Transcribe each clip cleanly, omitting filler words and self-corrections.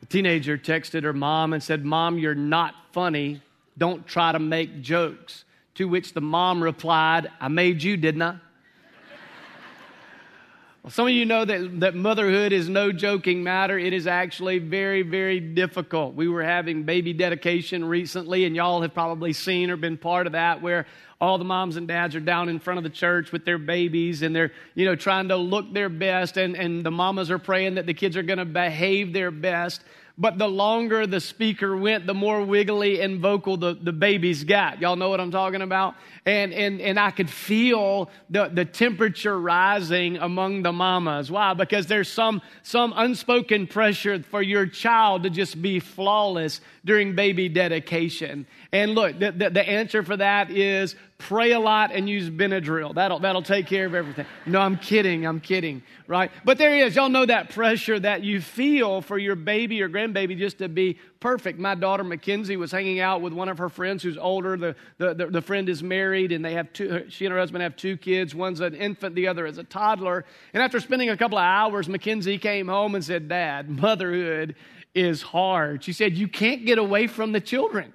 teenager texted her mom and said, "Mom, you're not funny. Don't try to make jokes." To which the mom replied, "I made you, didn't I?" Well, some of you know that motherhood is no joking matter. It is actually very, very difficult. We were having baby dedication recently, and y'all have probably seen or been part of that, where all the moms and dads are down in front of the church with their babies, and they're, trying to look their best, and the mamas are praying that the kids are going to behave their best. But the longer the speaker went, the more wiggly and vocal the babies got. Y'all know what I'm talking about? And I could feel the temperature rising among the mamas. Why? Because there's some unspoken pressure for your child to just be flawless during baby dedication. And look, the answer for that is pray a lot and use Benadryl. That'll take care of everything. No, I'm kidding, right? But there is, y'all know that pressure that you feel for your baby or grandbaby just to be perfect. My daughter Mackenzie was hanging out with one of her friends who's older. The friend is married, and they have she and her husband have 2 kids. One's an infant, the other is a toddler. And after spending a couple of hours, Mackenzie came home and said, "Dad, motherhood is hard." She said, "You can't get away from the children."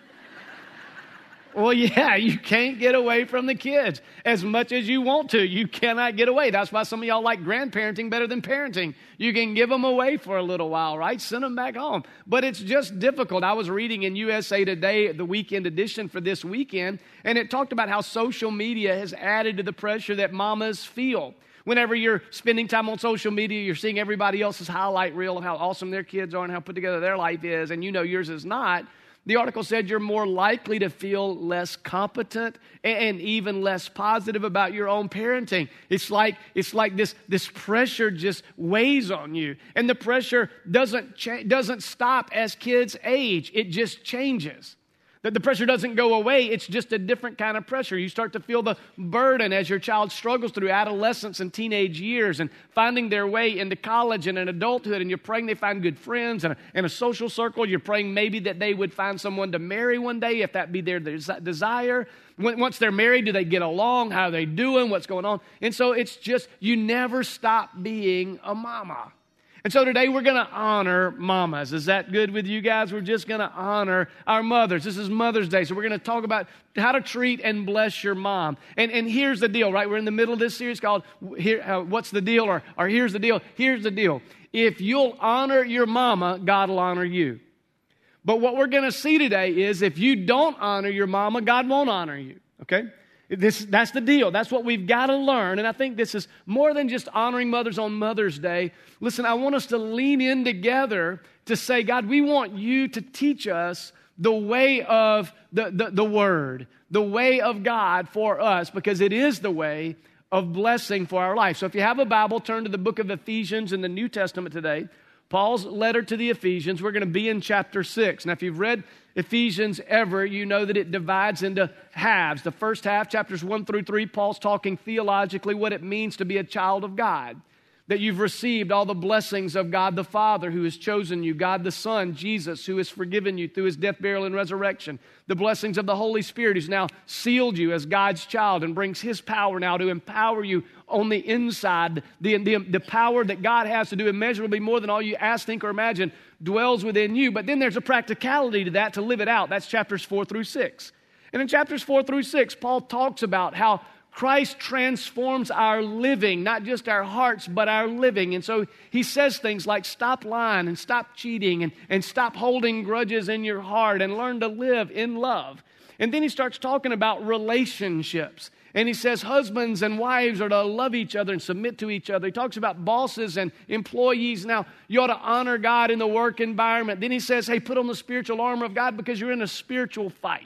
Well, yeah, you can't get away from the kids as much as you want to. You cannot get away. That's why some of y'all like grandparenting better than parenting. You can give them away for a little while, right? Send them back home. But it's just difficult. I was reading in USA Today, the weekend edition for this weekend, and it talked about how social media has added to the pressure that mamas feel. Whenever you're spending time on social media, you're seeing everybody else's highlight reel of how awesome their kids are and how put together their life is, and yours is not. The article said you're more likely to feel less competent and even less positive about your own parenting. It's like this pressure just weighs on you. And the pressure doesn't stop as kids age. It just changes. That the pressure doesn't go away. It's just a different kind of pressure. You start to feel the burden as your child struggles through adolescence and teenage years and finding their way into college and in adulthood. And you're praying they find good friends and a social circle. You're praying maybe that they would find someone to marry one day, if that be their desire. Once they're married, do they get along? How are they doing? What's going on? And so it's just, you never stop being a mama. And so today we're going to honor mamas. Is that good with you guys? We're just going to honor our mothers. This is Mother's Day, so we're going to talk about how to treat and bless your mom. And here's the deal, right? We're in the middle of this series called What's the Deal? Or Here's the Deal. Here's the deal. If you'll honor your mama, God will honor you. But what we're going to see today is if you don't honor your mama, God won't honor you, okay? That's the deal. That's what we've got to learn. And I think this is more than just honoring mothers on Mother's Day. Listen, I want us to lean in together to say, God, we want you to teach us the way of the Word, the way of God for us, because it is the way of blessing for our life. So if you have a Bible, turn to the book of Ephesians in the New Testament today. Paul's letter to the Ephesians. We're going to be in chapter 6. Now, if you've read Ephesians ever, you know that it divides into halves. The first half, chapters 1 through 3, Paul's talking theologically what it means to be a child of God. That you've received all the blessings of God the Father who has chosen you, God the Son, Jesus, who has forgiven you through his death, burial, and resurrection. The blessings of the Holy Spirit who's now sealed you as God's child and brings his power now to empower you on the inside. The power that God has to do immeasurably more than all you ask, think, or imagine dwells within you. But then there's a practicality to that to live it out. That's chapters 4 through 6. And in chapters 4 through 6, Paul talks about how Christ transforms our living, not just our hearts, but our living. And so he says things like stop lying and stop cheating and stop holding grudges in your heart and learn to live in love. And then he starts talking about relationships. And he says husbands and wives are to love each other and submit to each other. He talks about bosses and employees. Now, you ought to honor God in the work environment. Then he says, hey, put on the spiritual armor of God because you're in a spiritual fight.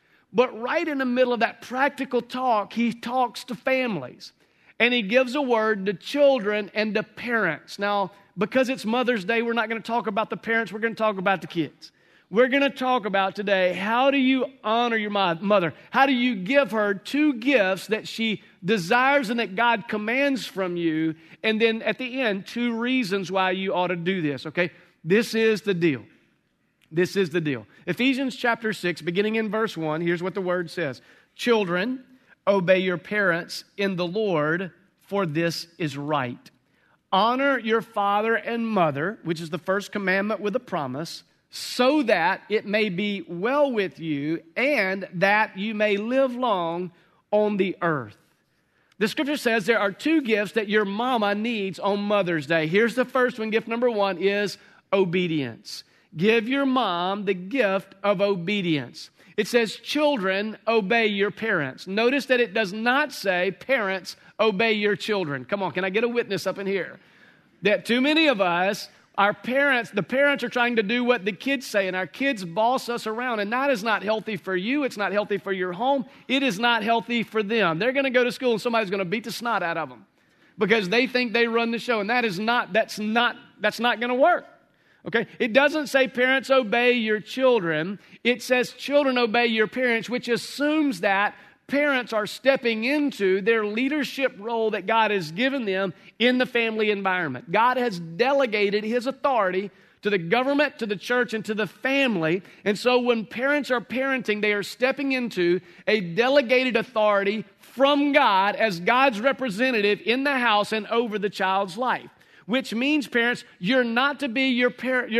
But right in the middle of that practical talk, he talks to families. And he gives a word to children and to parents. Now, because it's Mother's Day, we're not going to talk about the parents. We're going to talk about the kids. We're going to talk about today, how do you honor your mother? How do you give her 2 gifts that she desires and that God commands from you? And then at the end, 2 reasons why you ought to do this, okay? This is the deal. This is the deal. Ephesians chapter 6, beginning in verse 1, here's what the word says. Children, obey your parents in the Lord, for this is right. honor your father and mother, which is the first commandment with a promise, so that it may be well with you and that you may live long on the earth. The scripture says there are 2 gifts that your mama needs on Mother's Day. Here's the first one. Gift number 1 is obedience. Give your mom the gift of obedience. It says, children, obey your parents. Notice that it does not say, parents, obey your children. Come on, can I get a witness up in here? That too many of us, the parents are trying to do what the kids say, and our kids boss us around, and that is not healthy for you. It's not healthy for your home. It is not healthy for them. They're going to go to school, and somebody's going to beat the snot out of them because they think they run the show, and that's not going to work. Okay? It doesn't say parents obey your children. It says children obey your parents, which assumes that parents are stepping into their leadership role that God has given them in the family environment. God has delegated His authority to the government, to the church, and to the family. And so when parents are parenting, they are stepping into a delegated authority from God as God's representative in the house and over the child's life. Which means, parents, you're not to be your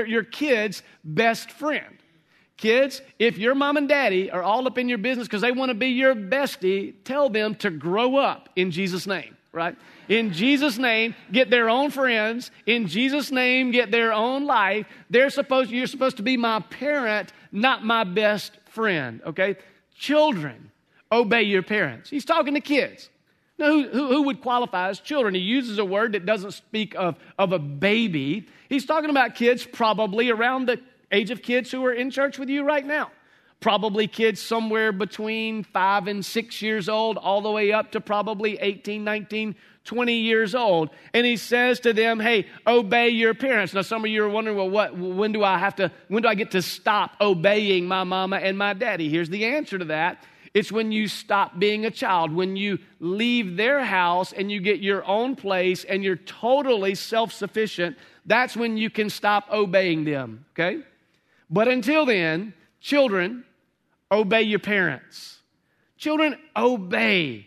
kid's best friend. Kids, if your mom and daddy are all up in your business because they want to be your bestie, tell them to grow up in Jesus' name, right? In Jesus' name, get their own friends. In Jesus' name, get their own life. You're supposed to be my parent, not my best friend, okay? Children, obey your parents. He's talking to kids. Now, who would qualify as children? He uses a word that doesn't speak of a baby. He's talking about kids probably around the age of kids who are in church with you right now. Probably kids somewhere between 5 and 6 years old, all the way up to probably 18, 19, 20 years old. And he says to them, hey, obey your parents. Now, some of you are wondering, well, when do I get to stop obeying my mama and my daddy? Here's the answer to that. It's when you stop being a child, when you leave their house and you get your own place and you're totally self-sufficient. That's when you can stop obeying them, okay? But until then, children, obey your parents. Children, obey.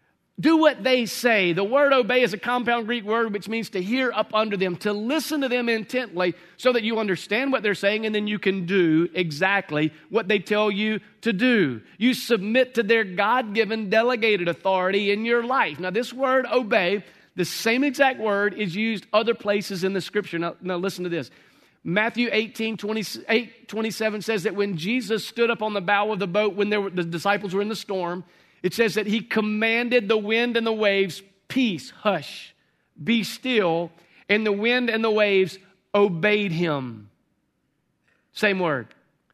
Do what they say. The word obey is a compound Greek word which means to hear up under them, to listen to them intently so that you understand what they're saying and then you can do exactly what they tell you to do. You submit to their God-given delegated authority in your life. Now, this word obey, the same exact word is used other places in the Scripture. Now listen to this. Matthew 18:27 says that when Jesus stood up on the bow of the boat when the disciples were in the storm, it says that He commanded the wind and the waves, peace, hush, be still, and the wind and the waves obeyed Him. Same word.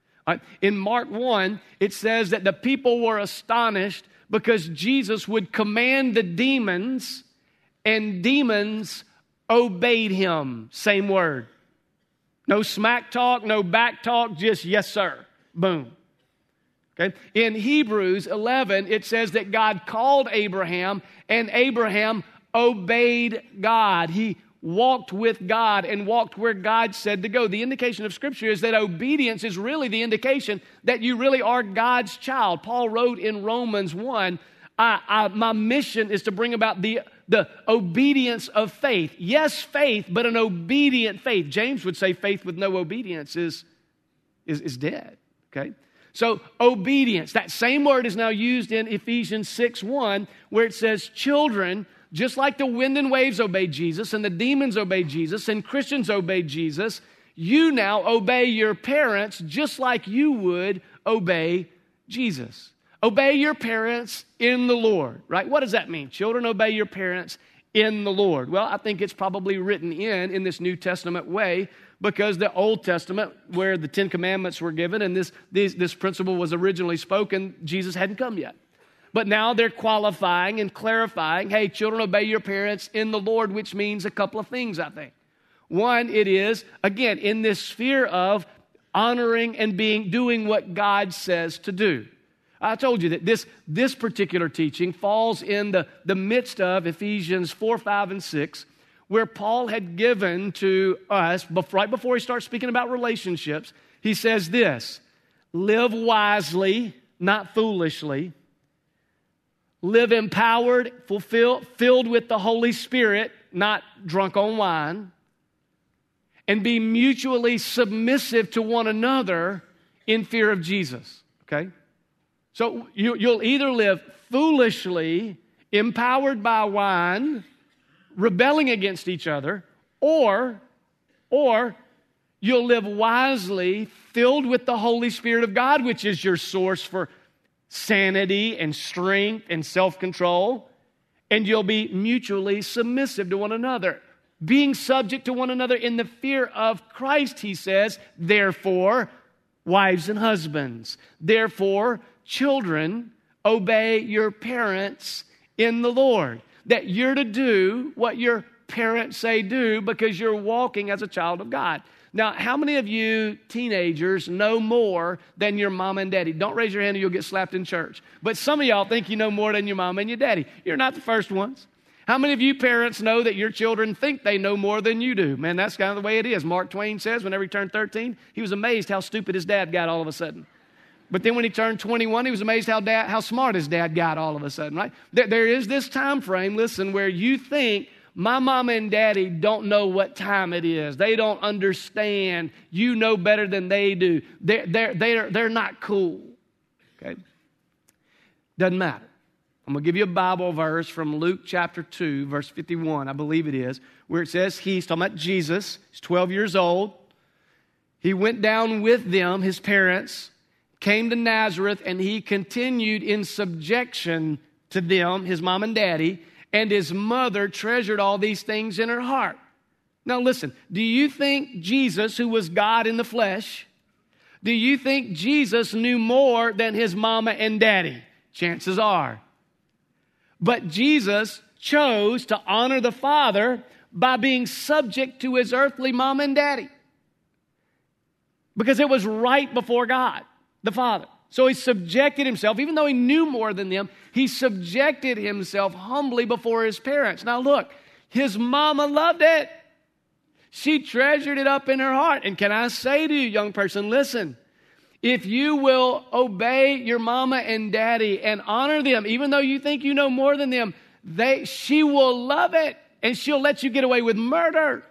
In Mark 1, it says that the people were astonished because Jesus would command the demons, and demons obeyed Him. Same word. No smack talk, no back talk, just yes, sir. Boom. Okay? In Hebrews 11, it says that God called Abraham, and Abraham obeyed God. He walked with God and walked where God said to go. The indication of Scripture is that obedience is really the indication that you really are God's child. Paul wrote in Romans 1, my mission is to bring about the obedience of faith. Yes, faith, but an obedient faith. James would say faith with no obedience is dead. Okay? So obedience, that same word is now used in Ephesians 6:1, where it says, children, just like the wind and waves obey Jesus and the demons obey Jesus and Christians obey Jesus, you now obey your parents just like you would obey Jesus. Obey your parents in the Lord, right? What does that mean? Children, obey your parents in the Lord. Well, I think it's probably written in this New Testament way because the Old Testament, where the Ten Commandments were given and this principle was originally spoken, Jesus hadn't come yet. But now they're qualifying and clarifying, hey, children, obey your parents in the Lord, which means a couple of things, I think. One, it is, again, in this sphere of honoring and doing what God says to do. I told you that this particular teaching falls in the midst of Ephesians 4, 5, and 6, where Paul had given to us, right before he starts speaking about relationships, he says this, live wisely, not foolishly, live empowered, filled with the Holy Spirit, not drunk on wine, and be mutually submissive to one another in fear of Jesus, okay? So you'll either live foolishly, empowered by wine, rebelling against each other, or you'll live wisely, filled with the Holy Spirit of God, which is your source for sanity and strength and self-control, and you'll be mutually submissive to one another, being subject to one another in the fear of Christ, he says. Therefore, wives and husbands, therefore, children, obey your parents in the Lord. That you're to do what your parents say do because you're walking as a child of God. Now, how many of you teenagers know more than your mom and daddy? Don't raise your hand or you'll get slapped in church. But some of y'all think you know more than your mom and your daddy. You're not the first ones. How many of you parents know that your children think they know more than you do? Man, that's kind of the way it is. Mark Twain says whenever he turned 13, he was amazed how stupid his dad got all of a sudden. But then when he turned 21, he was amazed how smart his dad got all of a sudden, right? There is this time frame, listen, where you think my mama and daddy don't know what time it is. They don't understand. You know better than they do. They're not cool, okay? Doesn't matter. I'm going to give you a Bible verse from Luke chapter 2, verse 51, I believe it is, where it says he's talking about Jesus. He's 12 years old. He went down with them, his parents, came to Nazareth, and he continued in subjection to them, his mom and daddy, and his mother treasured all these things in her heart. Now listen, do you think Jesus, who was God in the flesh, do you think Jesus knew more than his mama and daddy? Chances are. But Jesus chose to honor the Father by being subject to his earthly mom and daddy. Because it was right before God, the Father. So he subjected himself, even though he knew more than them, he subjected himself humbly before his parents. Now look, his mama loved it. She treasured it up in her heart. And can I say to you, young person, listen, if you will obey your mama and daddy and honor them, even though you think you know more than them, she will love it and she'll let you get away with murder.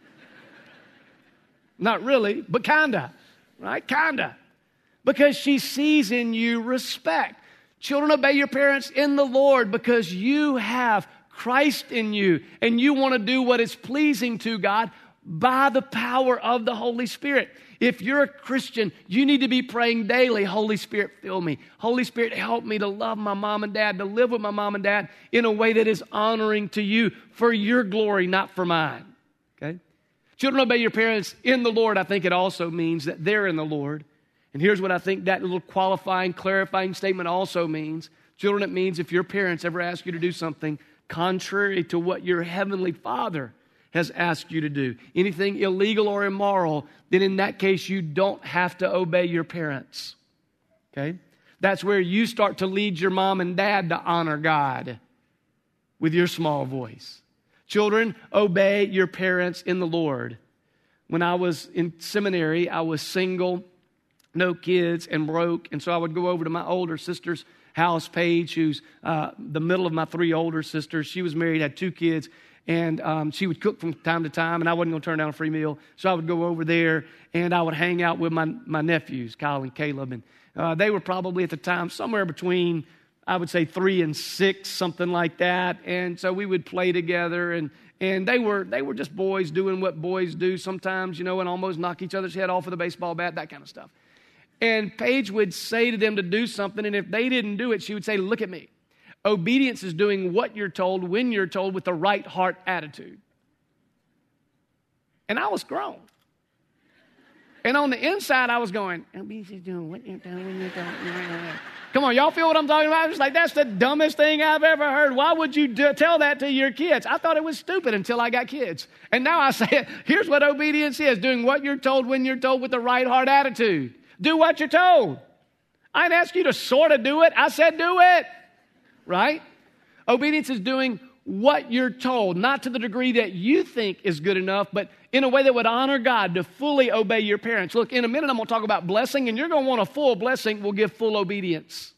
Not really, but kinda, right? Kinda. Because she sees in you respect. Children, obey your parents in the Lord because you have Christ in you and you want to do what is pleasing to God by the power of the Holy Spirit. If you're a Christian, you need to be praying daily, Holy Spirit, fill me. Holy Spirit, help me to love my mom and dad, to live with my mom and dad in a way that is honoring to you for your glory, not for mine. Okay? Children, obey your parents in the Lord. I think it also means that they're in the Lord. And here's what I think that little qualifying, clarifying statement also means. Children, it means if your parents ever ask you to do something contrary to what your heavenly Father has asked you to do, anything illegal or immoral, then in that case, you don't have to obey your parents. Okay? That's where you start to lead your mom and dad to honor God with your small voice. Children, obey your parents in the Lord. When I was in seminary, I was single, no kids, and broke. And so I would go over to my older sister's house, Paige, who's the middle of my three older sisters. She was married, had 2 kids, and she would cook from time to time, and I wasn't going to turn down a free meal. So I would go over there, and I would hang out with my nephews, Kyle and Caleb. And they were probably at the time somewhere between, I would say, 3 and 6, something like that. And so we would play together, and they were just boys doing what boys do sometimes, and almost knock each other's head off with a baseball bat, that kind of stuff. And Paige would say to them to do something, and if they didn't do it, she would say, look at me. Obedience is doing what you're told, when you're told, with the right heart attitude. And I was grown. And on the inside, I was going, obedience is doing what you're told, when you're told. Come on, y'all feel what I'm talking about? It's like, that's the dumbest thing I've ever heard. Why would you tell that to your kids? I thought it was stupid until I got kids. And now I say it. Here's what obedience is, doing what you're told, when you're told, with the right heart attitude. Do what you're told. I didn't ask you to sort of do it. I said do it. Right? Obedience is doing what you're told, not to the degree that you think is good enough, but in a way that would honor God, to fully obey your parents. Look, in a minute I'm going to talk about blessing, and you're going to want a full blessing. We'll give full obedience.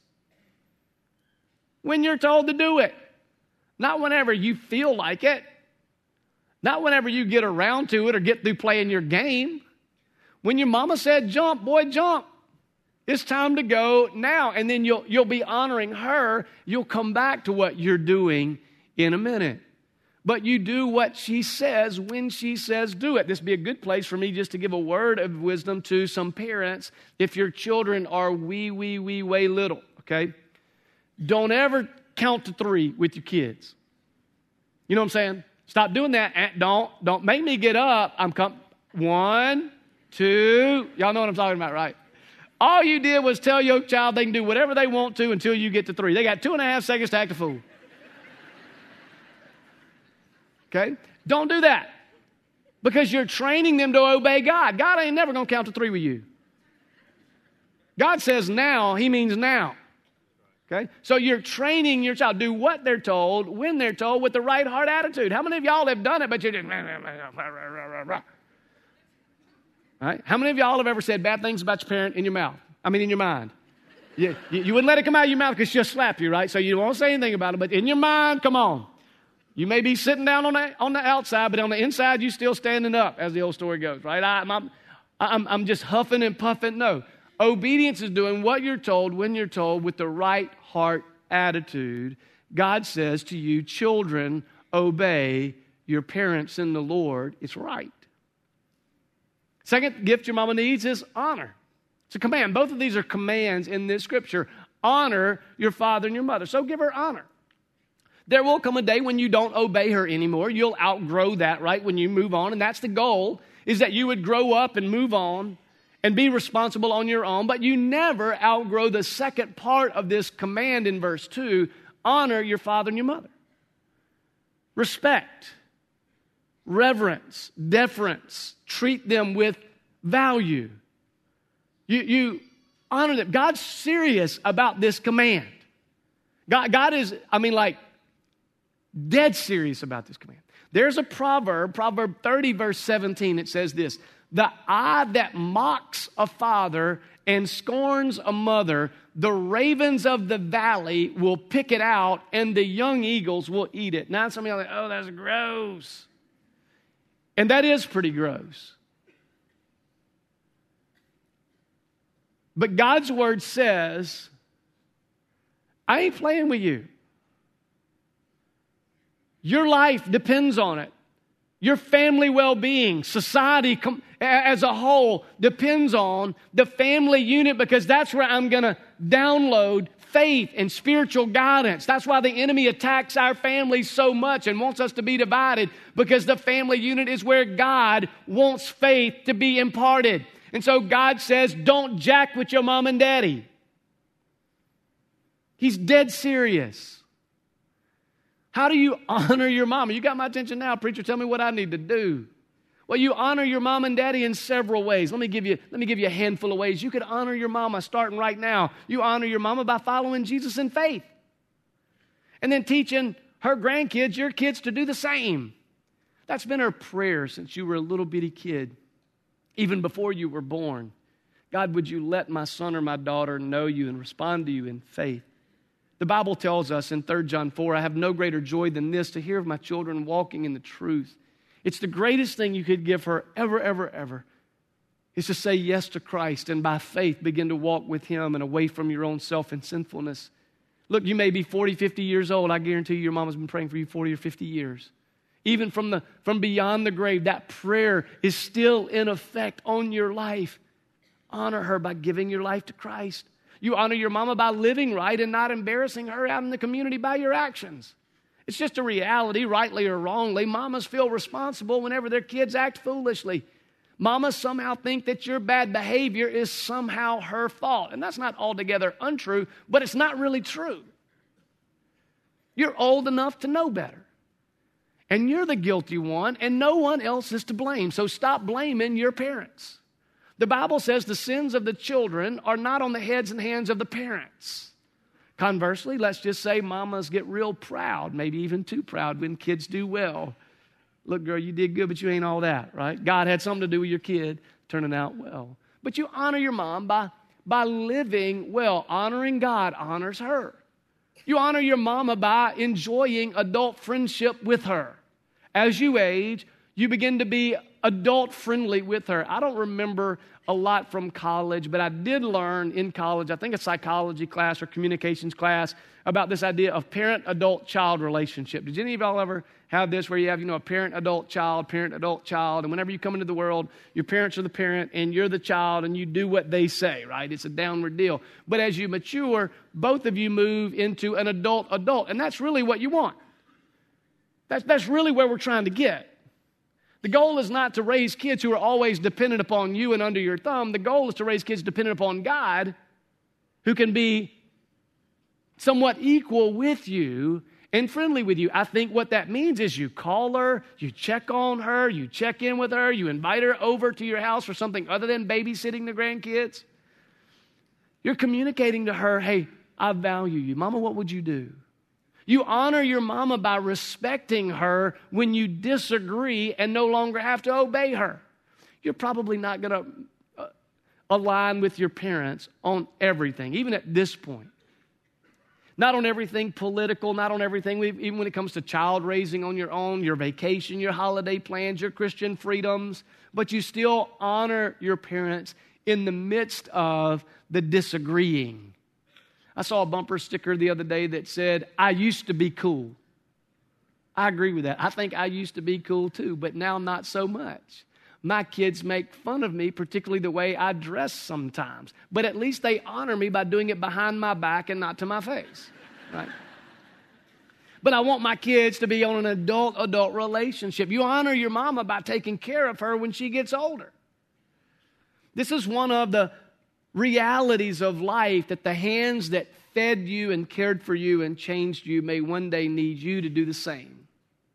When you're told to do it. Not whenever you feel like it. Not whenever you get around to it or get through playing your game. When your mama said jump, boy, jump. It's time to go now. And then you'll be honoring her. You'll come back to what you're doing in a minute. But you do what she says when she says do it. This would be a good place for me just to give a word of wisdom to some parents if your children are way little, okay? Don't ever count to 3 with your kids. You know what I'm saying? Stop doing that. Don't make me get up. 1, 2. Y'all know what I'm talking about, right? All you did was tell your child they can do whatever they want to until you get to 3. They got 2.5 seconds to act a fool. Okay? Don't do that. Because you're training them to obey God. God ain't never going to count to 3 with you. God says now, he means now. Okay? So you're training your child. Do what they're told, when they're told, with the right heart attitude. How many of y'all have done it, but you didn't? Right? How many of y'all have ever said bad things about your parent in your mouth? In your mind. You wouldn't let it come out of your mouth because she'll slap you, right? So you won't say anything about it, but in your mind, come on. You may be sitting down on the outside, but on the inside, you still standing up, as the old story goes, right? I'm just huffing and puffing. No. Obedience is doing what you're told, when you're told, with the right heart attitude. God says to you, children, obey your parents in the Lord. It's right. Second gift your mama needs is honor. It's a command. Both of these are commands in this scripture. Honor your father and your mother. So give her honor. There will come a day when you don't obey her anymore. You'll outgrow that, right, when you move on. And that's the goal, is that you would grow up and move on and be responsible on your own. But you never outgrow the second part of this command in verse 2, honor your father and your mother. Respect, reverence, deference. Treat them with value. You honor them. God's serious about this command. God is, dead serious about this command. There's a Proverb 30, verse 17. It says this: the eye that mocks a father and scorns a mother, the ravens of the valley will pick it out, and the young eagles will eat it. Now some of y'all are like, oh, that's gross. And that is pretty gross. But God's word says, I ain't playing with you. Your life depends on it. Your family well-being, society as a whole depends on the family unit, because that's where I'm going to download faith and spiritual guidance. That's why the enemy attacks our families so much and wants us to be divided, because the family unit is where God wants faith to be imparted. And so God says, don't jack with your mom and daddy. He's dead serious. How do you honor your mama? You got my attention now, preacher. Tell me what I need to do. Well, you honor your mom and daddy in several ways. Let me give you a handful of ways. You could honor your mama starting right now. You honor your mama by following Jesus in faith. And then teaching her grandkids, your kids, to do the same. That's been her prayer since you were a little bitty kid, even before you were born. God, would you let my son or my daughter know you and respond to you in faith? The Bible tells us in 3 John 4, I have no greater joy than this, to hear of my children walking in the truth. It's the greatest thing you could give her ever, is to say yes to Christ and by faith begin to walk with Him and away from your own self and sinfulness. Look, you may be 40, 50 years old. I guarantee you your mama's been praying for you 40 or 50 years. Even from beyond the grave, that prayer is still in effect on your life. Honor her by giving your life to Christ. You honor your mama by living right and not embarrassing her out in the community by your actions. It's just a reality, rightly or wrongly. Mamas feel responsible whenever their kids act foolishly. Mamas somehow think that your bad behavior is somehow her fault. And that's not altogether untrue, but it's not really true. You're old enough to know better. And you're the guilty one, and no one else is to blame. So stop blaming your parents. The Bible says the sins of the children are not on the heads and hands of the parents. Conversely, let's just say mamas get real proud, maybe even too proud when kids do well. Look, girl, you did good, but you ain't all that, right? God had something to do with your kid turning out well. But you honor your mom by living well. Honoring God honors her. You honor your mama by enjoying adult friendship with her. As you age, You begin to be adult friendly with her. I don't remember a lot from college, but I did learn in college, I think a psychology class or communications class, about this idea of parent-adult-child relationship. Did any of y'all ever have this where you have, a parent-adult-child, and whenever you come into the world, your parents are the parent and you're the child and you do what they say, right? It's a downward deal. But as you mature, both of you move into an adult-adult, and that's really what you want. That's really where we're trying to get. The goal is not to raise kids who are always dependent upon you and under your thumb. The goal is to raise kids dependent upon God, who can be somewhat equal with you and friendly with you. I think what that means is you call her, you check on her, you check in with her, you invite her over to your house for something other than babysitting the grandkids. You're communicating to her, hey, I value you. Mama, what would you do? You honor your mama by respecting her when you disagree and no longer have to obey her. You're probably not going to align with your parents on everything, even at this point. Not on everything political, not on everything, even when it comes to child raising on your own, your vacation, your holiday plans, your Christian freedoms, but you still honor your parents in the midst of the disagreeing. I saw a bumper sticker the other day that said, I used to be cool. I agree with that. I think I used to be cool too, but now not so much. My kids make fun of me, particularly the way I dress sometimes. But at least they honor me by doing it behind my back and not to my face. Right? But I want my kids to be on an adult-adult relationship. You honor your mama by taking care of her when she gets older. This is one of the realities of life, that the hands that fed you and cared for you and changed you may one day need you to do the same.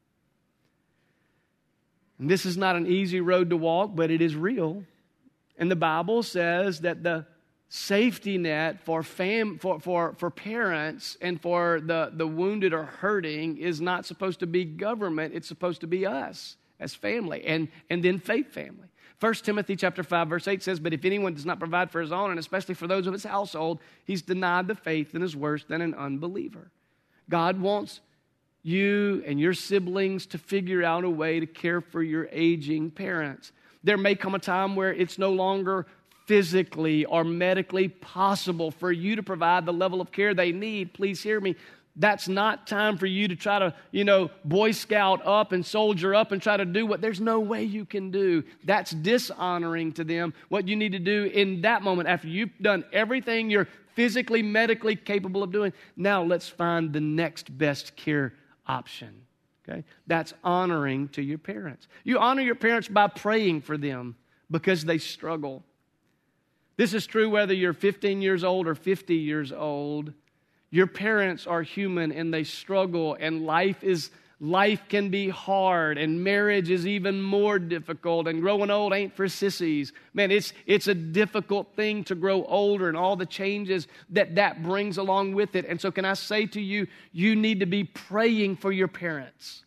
And this is not an easy road to walk, but it is real. And the Bible says that the safety net for parents and for the wounded or hurting is not supposed to be government. It's supposed to be us as family and then faith family. 1 Timothy chapter 5, verse 8 says, but if anyone does not provide for his own, and especially for those of his household, he's denied the faith and is worse than an unbeliever. God wants you and your siblings to figure out a way to care for your aging parents. There may come a time where it's no longer physically or medically possible for you to provide the level of care they need. Please hear me. That's not time for you to try to, Boy Scout up and soldier up and try to do what there's no way you can do. That's dishonoring to them. What you need to do in that moment, after you've done everything you're physically, medically capable of doing, now let's find the next best care option. Okay? That's honoring to your parents. You honor your parents by praying for them because they struggle. This is true whether you're 15 years old or 50 years old. Your parents are human and they struggle, and life can be hard, and marriage is even more difficult, and growing old ain't for sissies. Man, it's a difficult thing to grow older and all the changes that brings along with it. And so can I say to you, you need to be praying for your parents.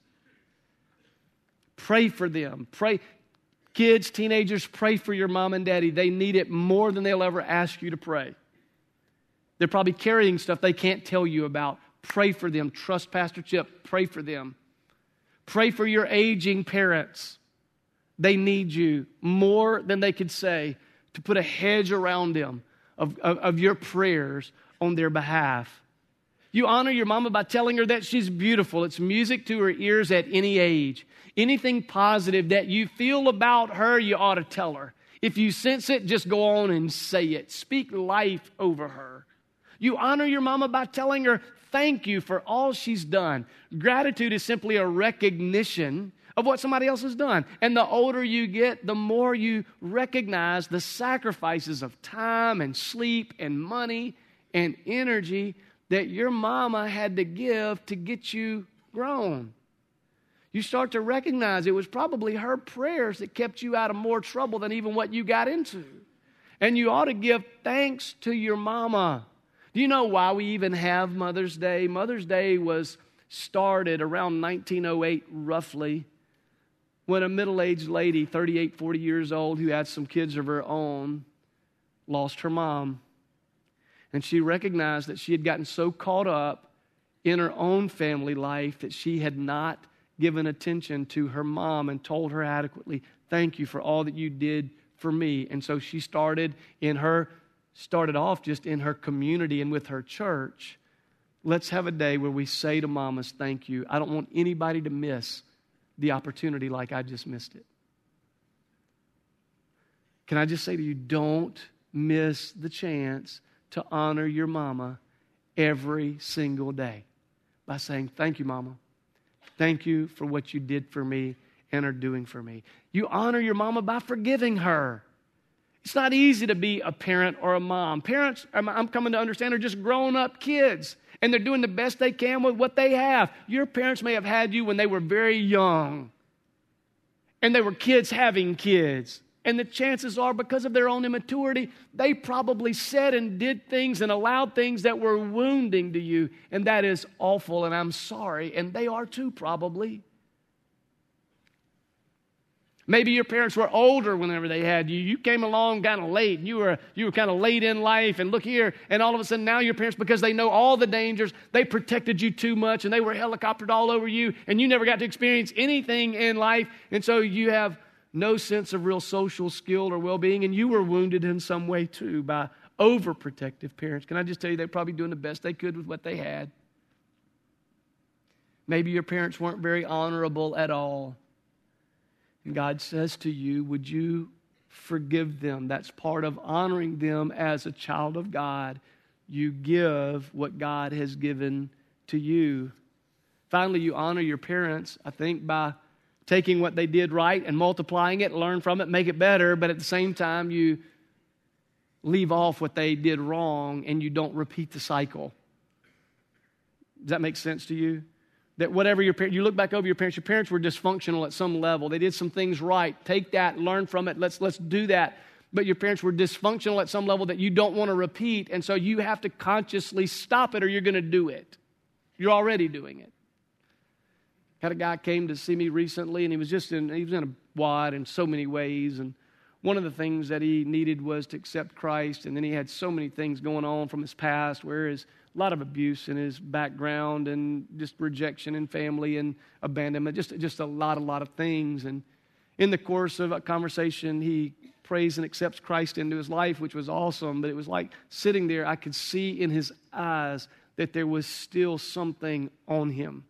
Pray for them. Pray. Kids, teenagers, pray for your mom and daddy. They need it more than they'll ever ask you to pray. They're probably carrying stuff they can't tell you about. Pray for them. Trust Pastor Chip. Pray for them. Pray for your aging parents. They need you more than they could say to put a hedge around them of your prayers on their behalf. You honor your mama by telling her that she's beautiful. It's music to her ears at any age. Anything positive that you feel about her, you ought to tell her. If you sense it, just go on and say it. Speak life over her. You honor your mama by telling her thank you for all she's done. Gratitude is simply a recognition of what somebody else has done. And the older you get, the more you recognize the sacrifices of time and sleep and money and energy that your mama had to give to get you grown. You start to recognize it was probably her prayers that kept you out of more trouble than even what you got into. And you ought to give thanks to your mama. Do you know why we even have Mother's Day? Mother's Day was started around 1908, roughly, when a middle-aged lady, 38, 40 years old, who had some kids of her own, lost her mom. And she recognized that she had gotten so caught up in her own family life that she had not given attention to her mom and told her adequately, thank you for all that you did for me. And so she started off just in her community and with her church. Let's have a day where we say to mamas, thank you. I don't want anybody to miss the opportunity like I just missed it. Can I just say to you, don't miss the chance to honor your mama every single day by saying, thank you, mama. Thank you for what you did for me and are doing for me. You honor your mama by forgiving her. It's not easy to be a parent or a mom. Parents, I'm coming to understand, are just grown-up kids, and they're doing the best they can with what they have. Your parents may have had you when they were very young, and they were kids having kids. And the chances are, because of their own immaturity, they probably said and did things and allowed things that were wounding to you. And that is awful, and I'm sorry. And they are too, probably. Maybe your parents were older whenever they had you. You came along kind of late. You were kind of late in life. And look here, and all of a sudden now your parents, because they know all the dangers, they protected you too much, and they were helicoptered all over you, and you never got to experience anything in life. And so you have no sense of real social skill or well-being, and you were wounded in some way too by overprotective parents. Can I just tell you, they're probably doing the best they could with what they had. Maybe your parents weren't very honorable at all. And God says to you, would you forgive them? That's part of honoring them as a child of God. You give what God has given to you. Finally, you honor your parents, I think, by taking what they did right and multiplying it, learn from it, make it better, but at the same time, you leave off what they did wrong and you don't repeat the cycle. Does that make sense to you? That whatever you look back over your parents were dysfunctional at some level. They did some things right. Take that, learn from it. Let's do that. But your parents were dysfunctional at some level that you don't want to repeat, and so you have to consciously stop it or you're going to do it. You're already doing it. Had a guy came to see me recently, and he was in a wad in so many ways, and one of the things that he needed was to accept Christ, and then he had so many things going on from his past, where a lot of abuse in his background, and just rejection in family and abandonment, just a lot of things. And in the course of a conversation, he prays and accepts Christ into his life, which was awesome, but it was like sitting there, I could see in his eyes that there was still something on him.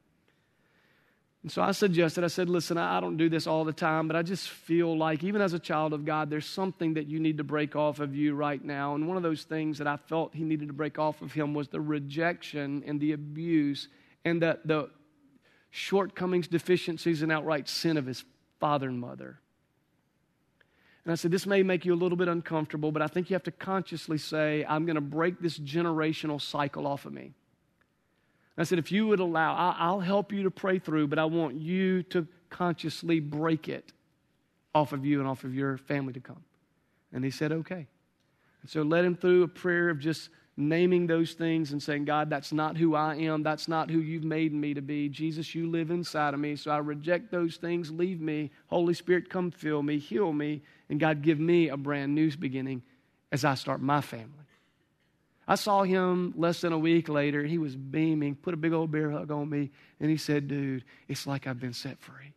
And so I said, listen, I don't do this all the time, but I just feel like even as a child of God, there's something that you need to break off of you right now. And one of those things that I felt he needed to break off of him was the rejection and the abuse and the shortcomings, deficiencies, and outright sin of his father and mother. And I said, this may make you a little bit uncomfortable, but I think you have to consciously say, I'm going to break this generational cycle off of me. I said, if you would allow, I'll help you to pray through, but I want you to consciously break it off of you and off of your family to come. And he said, okay. And so led him through a prayer of just naming those things and saying, God, that's not who I am. That's not who you've made me to be. Jesus, you live inside of me, so I reject those things. Leave me. Holy Spirit, come fill me, heal me, and God, give me a brand new beginning as I start my family. I saw him less than a week later. He was beaming, put a big old bear hug on me, and he said, dude, it's like I've been set free.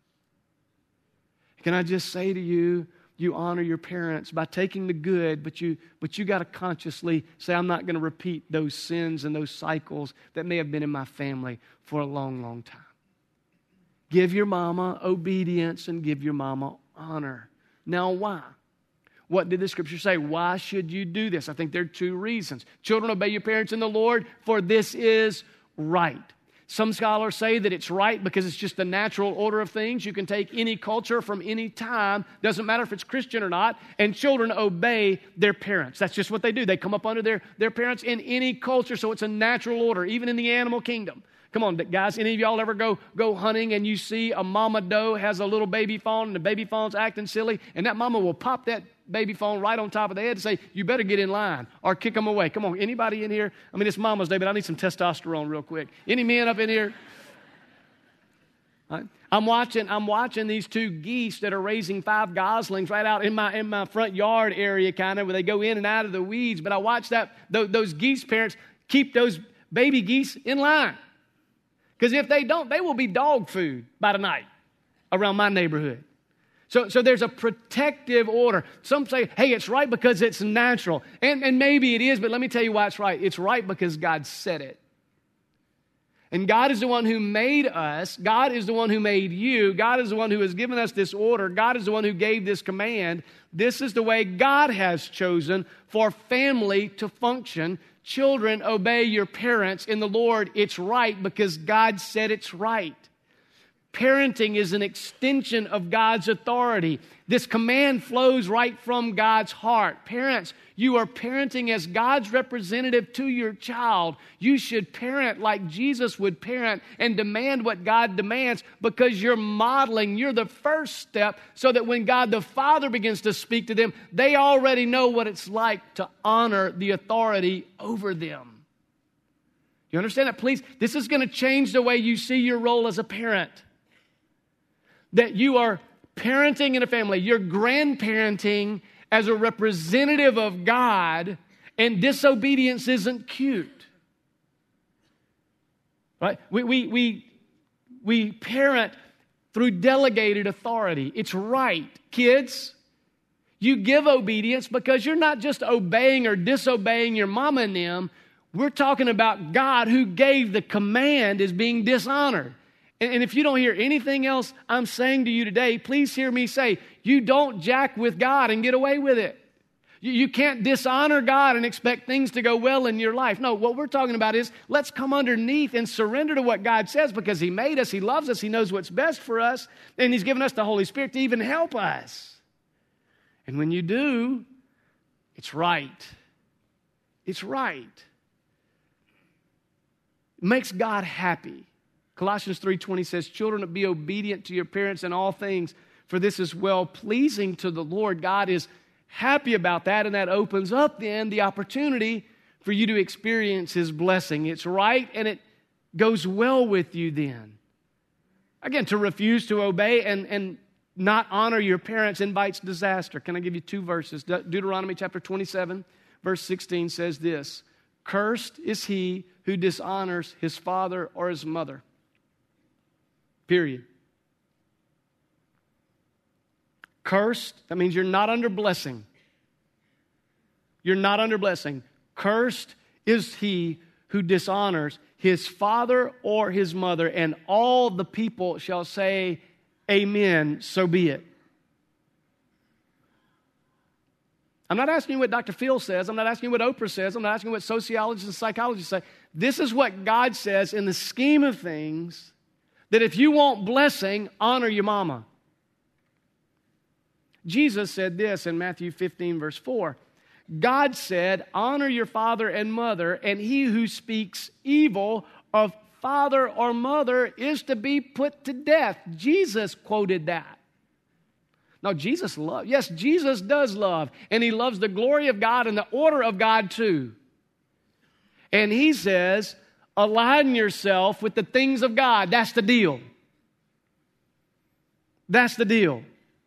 Can I just say to you, you honor your parents by taking the good, but you got to consciously say, I'm not going to repeat those sins and those cycles that may have been in my family for a long, long time. Give your mama obedience and give your mama honor. Now, why? What did the Scripture say? Why should you do this? I think there are two reasons. Children, obey your parents in the Lord, for this is right. Some scholars say that it's right because it's just the natural order of things. You can take any culture from any time, doesn't matter if it's Christian or not, and children obey their parents. That's just what they do. They come up under their parents in any culture, so it's a natural order, even in the animal kingdom. Come on, guys, any of y'all ever go hunting and you see a mama doe has a little baby fawn and the baby fawn's acting silly, and that mama will pop that baby fawn right on top of the head and say, you better get in line or kick them away. Come on, anybody in here? I mean, it's Mama's Day, but I need some testosterone real quick. Any men up in here? Right. I'm watching these two geese that are raising 5 goslings right out in my front yard area, kind of, where they go in and out of the weeds. But I watch those geese parents keep those baby geese in line. Because if they don't, they will be dog food by tonight around my neighborhood. So there's a protective order. Some say, hey, it's right because it's natural. And maybe it is, but let me tell you why it's right. It's right because God said it. And God is the one who made us. God is the one who made you. God is the one who has given us this order. God is the one who gave this command. This is the way God has chosen for family to function. Children, obey your parents in the Lord. It's right because God said it's right. Parenting is an extension of God's authority. This command flows right from God's heart. Parents, you are parenting as God's representative to your child. You should parent like Jesus would parent and demand what God demands because you're modeling. You're the first step so that when God the Father begins to speak to them, they already know what it's like to honor the authority over them. You understand that? Please, this is going to change the way you see your role as a parent. That you are parenting in a family. You're grandparenting as a representative of God, and disobedience isn't cute. Right? We parent through delegated authority. It's right. Kids, you give obedience because you're not just obeying or disobeying your mama and them. We're talking about God who gave the command is being dishonored. And if you don't hear anything else I'm saying to you today, please hear me say, you don't jack with God and get away with it. You can't dishonor God and expect things to go well in your life. No, what we're talking about is let's come underneath and surrender to what God says because He made us, He loves us, He knows what's best for us, and He's given us the Holy Spirit to even help us. And when you do, it's right. It's right. It makes God happy. Colossians 3:20 says, children, be obedient to your parents in all things, for this is well-pleasing to the Lord. God is happy about that, and that opens up then the opportunity for you to experience His blessing. It's right, and it goes well with you then. Again, to refuse to obey and not honor your parents invites disaster. Can I give you two verses? Deuteronomy chapter 27, verse 16 says this, cursed is he who dishonors his father or his mother. Period. Cursed, that means you're not under blessing. You're not under blessing. Cursed is he who dishonors his father or his mother, and all the people shall say, amen, so be it. I'm not asking you what Dr. Phil says. I'm not asking you what Oprah says. I'm not asking you what sociologists and psychologists say. This is what God says in the scheme of things, that if you want blessing, honor your mama. Jesus said this in Matthew 15, verse 4. God said, honor your father and mother, and he who speaks evil of father or mother is to be put to death. Jesus quoted that. Now, Jesus loves. Yes, Jesus does love, and He loves the glory of God and the order of God too. And He says, align yourself with the things of God. That's the deal. That's the deal.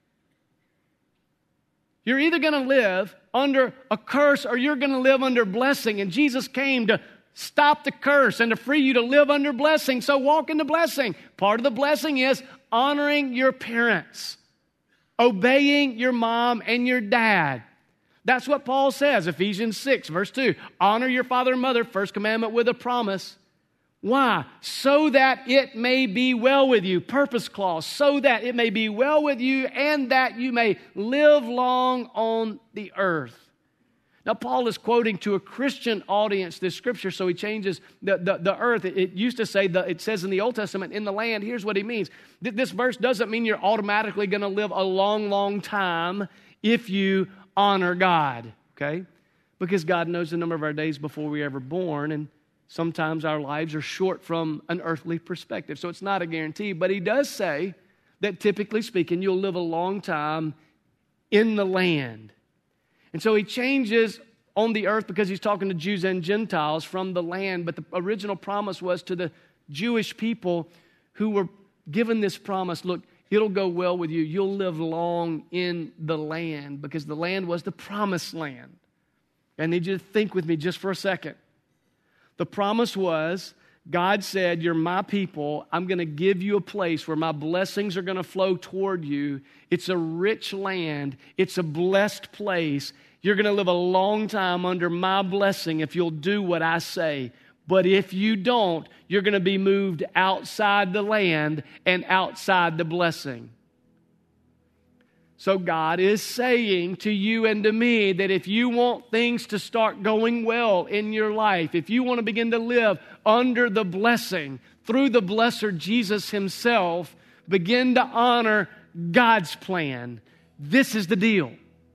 You're either going to live under a curse or you're going to live under blessing. And Jesus came to stop the curse and to free you to live under blessing. So walk in the blessing. Part of the blessing is honoring your parents, obeying your mom and your dad. That's what Paul says, Ephesians 6, verse 2. Honor your father and mother, first commandment with a promise. Why? So that it may be well with you. Purpose clause. So that it may be well with you and that you may live long on the earth. Now, Paul is quoting to a Christian audience this scripture, so he changes the earth. It used to say, it says in the Old Testament, in the land. Here's what he means. This verse doesn't mean you're automatically going to live a long, long time if you honor God, okay? Because God knows the number of our days before we were ever born, and sometimes our lives are short from an earthly perspective, so it's not a guarantee. But he does say that typically speaking, you'll live a long time in the land. And so he changes on the earth because he's talking to Jews and Gentiles from the land. But the original promise was to the Jewish people who were given this promise, look, it'll go well with you. You'll live long in the land because the land was the promised land. I need you to think with me just for a second. The promise was God said, you're my people. I'm going to give you a place where my blessings are going to flow toward you. It's a rich land. It's a blessed place. You're going to live a long time under my blessing if you'll do what I say. But if you don't, you're going to be moved outside the land and outside the blessing. So God is saying to you and to me that if you want things to start going well in your life, if you want to begin to live under the blessing, through the blesser Jesus himself, begin to honor God's plan. This is the deal.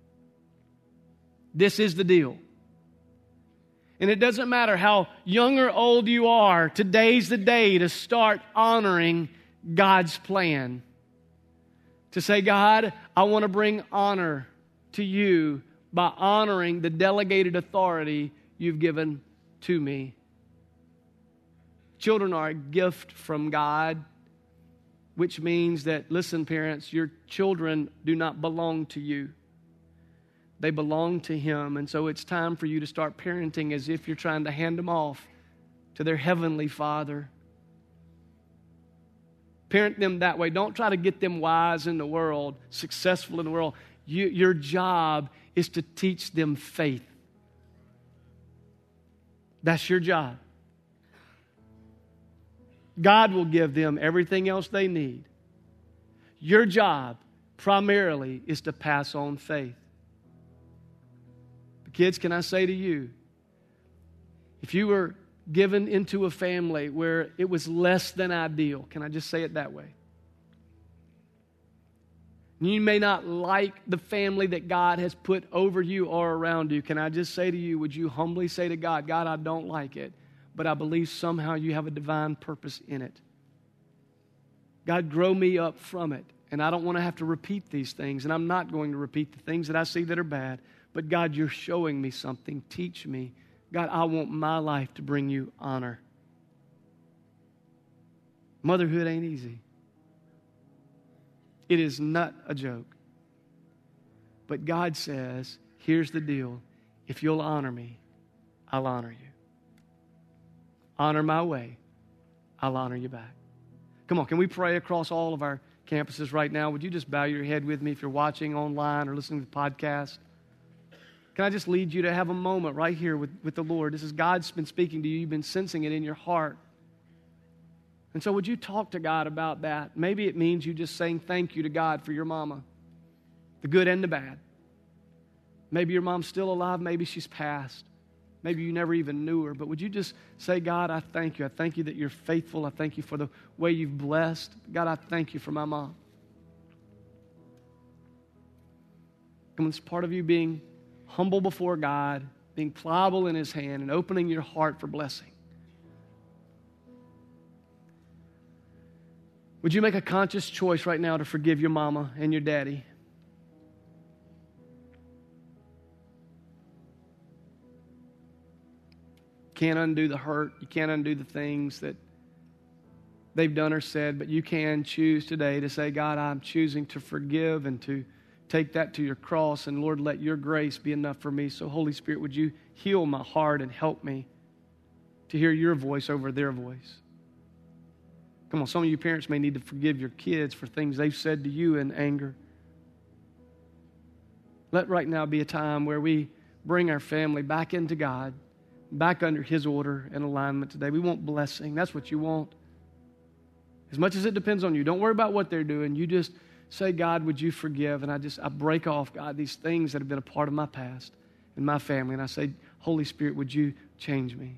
This is the deal. And it doesn't matter how young or old you are, today's the day to start honoring God's plan. To say, God, I want to bring honor to you by honoring the delegated authority you've given to me. Children are a gift from God, which means that, listen, parents, your children do not belong to you. They belong to Him. And so it's time for you to start parenting as if you're trying to hand them off to their Heavenly Father. Parent them that way. Don't try to get them wise in the world, successful in the world. Your job is to teach them faith. That's your job. God will give them everything else they need. Your job primarily is to pass on faith. But kids, can I say to you, if you were given into a family where it was less than ideal, can I just say it that way? You may not like the family that God has put over you or around you. Can I just say to you, would you humbly say to God, God, I don't like it, but I believe somehow you have a divine purpose in it. God, grow me up from it. And I don't want to have to repeat these things, and I'm not going to repeat the things that I see that are bad. But God, you're showing me something. Teach me. God, I want my life to bring you honor. Motherhood ain't easy. It is not a joke. But God says, here's the deal. If you'll honor me, I'll honor you. Honor my way, I'll honor you back. Come on, can we pray across all of our campuses right now? Would you just bow your head with me if you're watching online or listening to the podcast? Can I just lead you to have a moment right here with the Lord? This is God's been speaking to you. You've been sensing it in your heart. And so would you talk to God about that? Maybe it means you just saying thank you to God for your mama, the good and the bad. Maybe your mom's still alive. Maybe she's passed. Maybe you never even knew her. But would you just say, God, I thank you. I thank you that you're faithful. I thank you for the way you've blessed. God, I thank you for my mom. Come on, it's part of you being humble before God, being pliable in His hand, and opening your heart for blessing. Would you make a conscious choice right now to forgive your mama and your daddy? Can't undo the hurt. You can't undo the things that they've done or said, but you can choose today to say, God, I'm choosing to forgive and to take that to your cross, and Lord, let your grace be enough for me. So Holy Spirit, would you heal my heart and help me to hear your voice over their voice? Come on, some of you parents may need to forgive your kids for things they've said to you in anger. Let right now be a time where we bring our family back into God, back under His order and alignment today. We want blessing. That's what you want. As much as it depends on you, don't worry about what they're doing. You just say, God, would you forgive? And I break off, God, these things that have been a part of my past and my family. And I say, Holy Spirit, would you change me?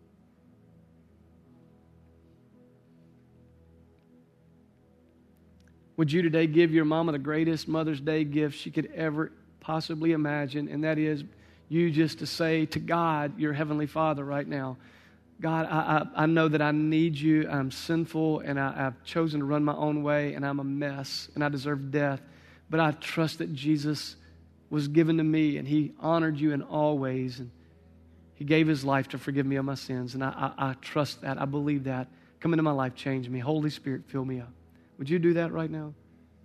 Would you today give your mama the greatest Mother's Day gift she could ever possibly imagine? And that is you just to say to God, your Heavenly Father, right now, God, I know that I need you. I'm sinful, and I've chosen to run my own way, and I'm a mess, and I deserve death. But I trust that Jesus was given to me, and He honored you in all ways, and He gave His life to forgive me of my sins, and I trust that. I believe that. Come into my life, change me. Holy Spirit, fill me up. Would you do that right now?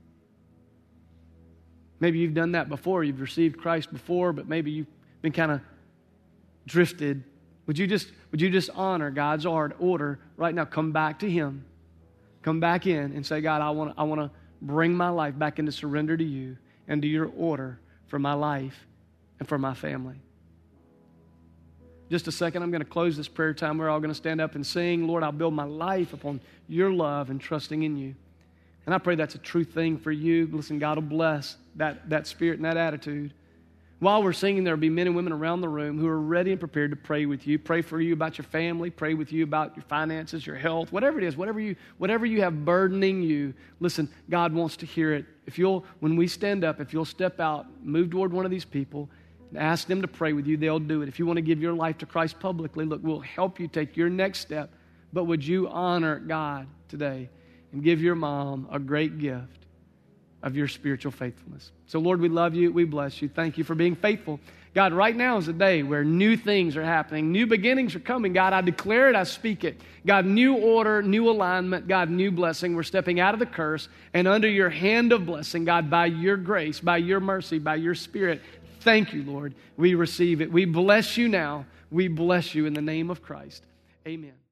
Maybe you've done that before. You've received Christ before, but maybe you've been kind of drifted Would you just honor God's order right now? Come back to Him. Come back in and say, God, I want to bring my life back into surrender to you and to your order for my life and for my family. Just a second, I'm going to close this prayer time. We're all going to stand up and sing, Lord, I'll build my life upon your love and trusting in you. And I pray that's a true thing for you. Listen, God will bless that spirit and that attitude. While we're singing, there will be men and women around the room who are ready and prepared to pray with you. Pray for you about your family. Pray with you about your finances, your health, whatever it is, whatever you have burdening you. Listen, God wants to hear it. When we stand up, if you'll step out, move toward one of these people, and ask them to pray with you, they'll do it. If you want to give your life to Christ publicly, look, we'll help you take your next step. But would you honor God today and give your mom a great gift of your spiritual faithfulness? So, Lord, we love you. We bless you. Thank you for being faithful. God, right now is a day where new things are happening. New beginnings are coming. God, I declare it. I speak it. God, new order, new alignment. God, new blessing. We're stepping out of the curse and under your hand of blessing. God, by your grace, by your mercy, by your Spirit. Thank you, Lord. We receive it. We bless you now. We bless you in the name of Christ. Amen.